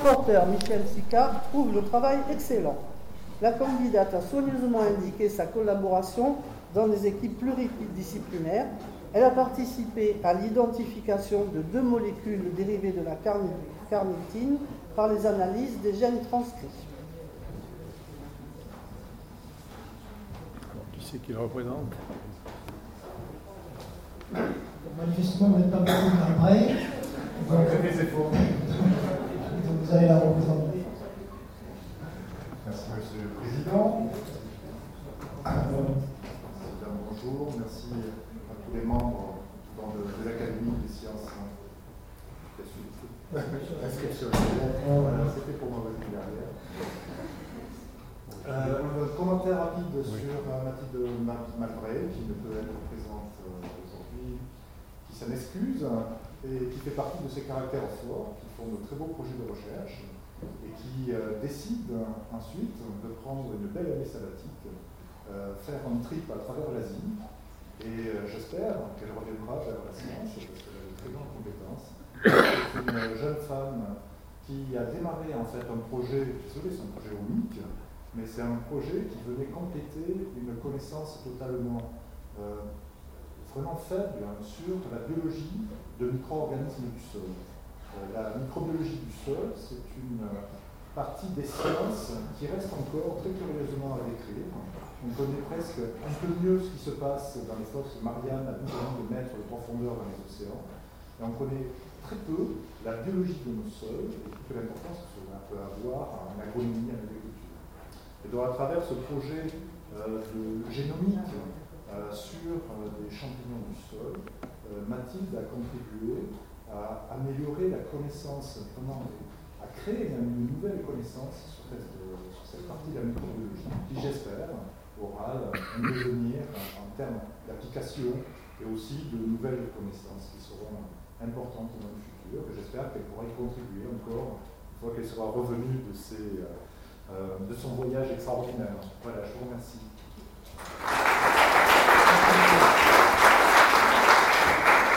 rapporteur Michel Sicard trouve le travail excellent. La candidate a soigneusement indiqué sa collaboration dans des équipes pluridisciplinaires. Elle a participé à l'identification de 2 molécules dérivées de la carnitine par les analyses des gènes transcrits. Qui c'est qui le représente? Manifestement, vous n'êtes pas beaucoup de Galbraith. Donc vous allez la représenter. Merci, Monsieur le Président. Bonjour, merci à tous les membres de l'Académie des sciences inscriptionnelles. Voilà, c'était pour ma voisine derrière. Un commentaire rapide sur Mathilde Malbray, qui ne peut être présente aujourd'hui, qui s'en excuse et qui fait partie de ces caractères forts, qui font de très beaux projets de recherche et qui décide ensuite de prendre une belle année sabbatique, faire un trip à travers l'Asie, et j'espère qu'elle reviendra vers la science, parce qu'elle a de très grandes compétences. C'est une jeune femme qui a démarré en fait un projet, désolé, c'est un projet unique, mais c'est un projet qui venait compléter une connaissance totalement vraiment faible sur la biologie de micro-organismes du sol. La microbiologie du sol, c'est une partie des sciences qui reste encore très curieusement à décrire. On connaît presque un peu mieux ce qui se passe dans les fosses Mariannes à 12 de mètres de profondeur dans les océans. Et on connaît très peu la biologie de nos sols et toute l'importance que cela peut avoir en agronomie, en agriculture. Et donc à travers ce projet de génomique sur des champignons du sol, Mathilde a contribué à améliorer la connaissance, à créer une nouvelle connaissance sur cette partie de la microbiologie, qui j'espère aura un devenir en termes d'application et aussi de nouvelles connaissances qui seront importantes dans le futur. Et j'espère qu'elle pourra y contribuer encore une fois qu'elle sera revenue de son voyage extraordinaire. Voilà, je vous remercie.